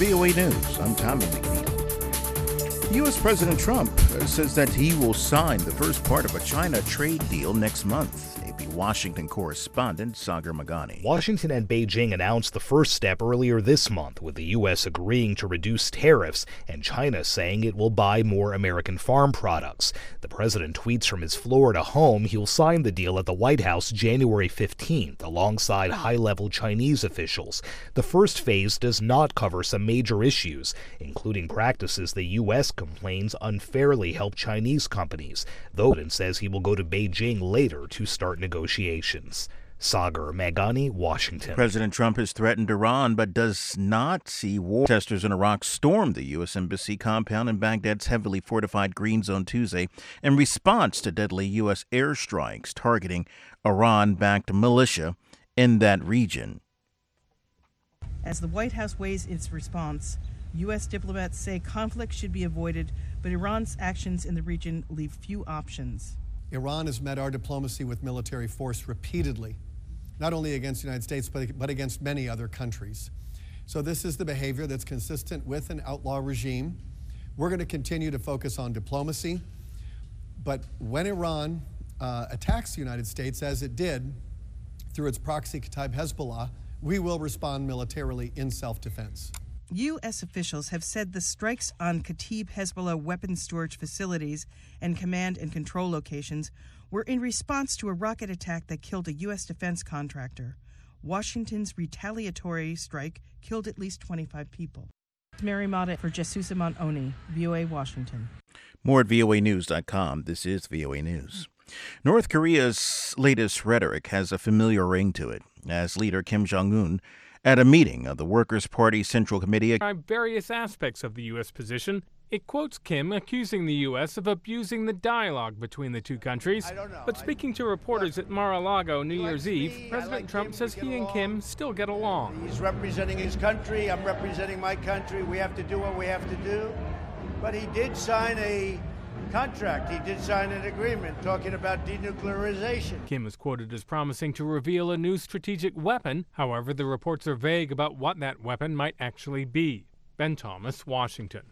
VOA News. I'm Tommy McNeil. U.S. President Trump says that he will sign the first part of a China trade deal next month. AP Washington correspondent Sagar Magani. Washington and Beijing announced the first step earlier this month, with the U.S. agreeing to reduce tariffs and China saying it will buy more American farm products. The president tweets from his Florida home he'll sign the deal at the White House January 15th alongside high-level Chinese officials. The first phase does not cover some major issues, including practices the U.S. complains unfairly help Chinese companies, though it says he will go to Beijing later to start negotiations. Sagar Magani, Washington. President Trump has threatened Iran but does not see war. Protesters in Iraq stormed the U.S. Embassy compound in Baghdad's heavily fortified Green Zone Tuesday in response to deadly U.S. airstrikes targeting Iran-backed militia in that region. As the White House weighs its response, U.S. diplomats say conflict should be avoided, but Iran's actions in the region leave few options. Iran has met our diplomacy with military force repeatedly, not only against the United States, but against many other countries. So this is the behavior that's consistent with an outlaw regime. We're going to continue to focus on diplomacy, but when Iran attacks the United States, as it did through its proxy Kataib Hezbollah, we will respond militarily in self-defense. U.S. officials have said the strikes on Kataib Hezbollah weapons storage facilities and command and control locations were in response to a rocket attack that killed a U.S. defense contractor. Washington's retaliatory strike killed at least 25 people. Mary Mata for Jesusaman Oni, VOA Washington. More at voanews.com. This is VOA News. North Korea's latest rhetoric has a familiar ring to it, as leader Kim Jong-un at a meeting of the Workers' Party Central Committee various aspects of the U.S. position. It quotes Kim accusing the U.S. of abusing the dialogue between the two countries. But speaking to reporters at Mar-a-Lago New Year's Eve, President Trump says he and Kim still get along. He's representing his country. I'm representing my country. We have to do what we have to do. But he did sign a contract. He did sign an agreement talking about denuclearization. Kim is quoted as promising to reveal a new strategic weapon. However, the reports are vague about what that weapon might actually be. Ben Thomas, Washington.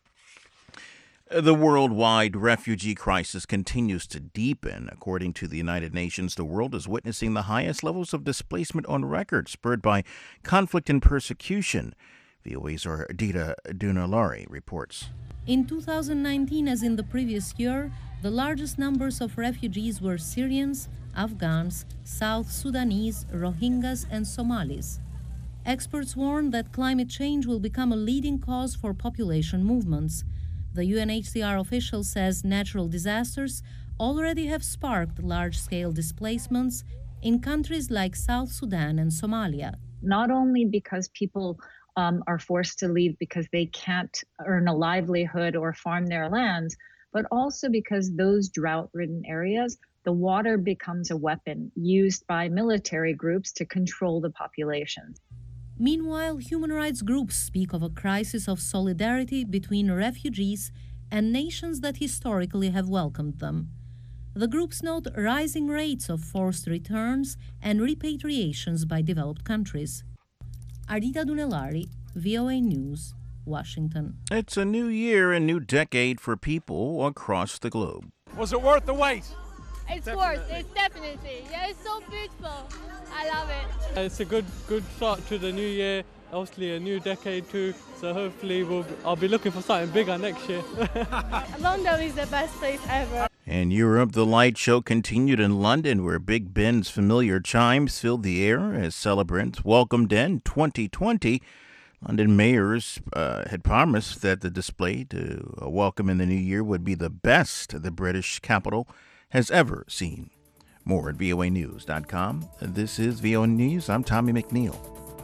The worldwide refugee crisis continues to deepen. According to the United Nations, the world is witnessing the highest levels of displacement on record, spurred by conflict and persecution. VOA's Ardita Dunalari reports. In 2019, as in the previous year, the largest numbers of refugees were Syrians, Afghans, South Sudanese, Rohingyas, and Somalis. Experts warn that climate change will become a leading cause for population movements. The UNHCR official says natural disasters already have sparked large-scale displacements in countries like South Sudan and Somalia. Not only because people are forced to leave because they can't earn a livelihood or farm their lands, but also because those drought-ridden areas, the water becomes a weapon used by military groups to control the population. Meanwhile, human rights groups speak of a crisis of solidarity between refugees and nations that historically have welcomed them. The groups note rising rates of forced returns and repatriations by developed countries. Ardita Dunelari, VOA News, Washington. It's a new year and new decade for people across the globe. Was it worth the wait? It's worth it, definitely. Yeah, it's so beautiful. I love it. It's a good start to the new year. Obviously a new decade too, so hopefully I'll be looking for something bigger next year. London is the best place ever. In Europe, the light show continued in London, where Big Ben's familiar chimes filled the air as celebrants welcomed in 2020. London mayors had promised that the display to welcome in the new year would be the best the British capital has ever seen. More at voanews.com. This is VOA News. I'm Tommy McNeil.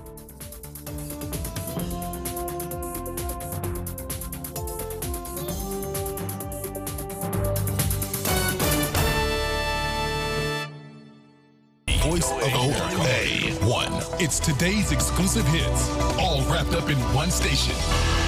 Voice of OA1. It's today's exclusive hits, all wrapped up in one station.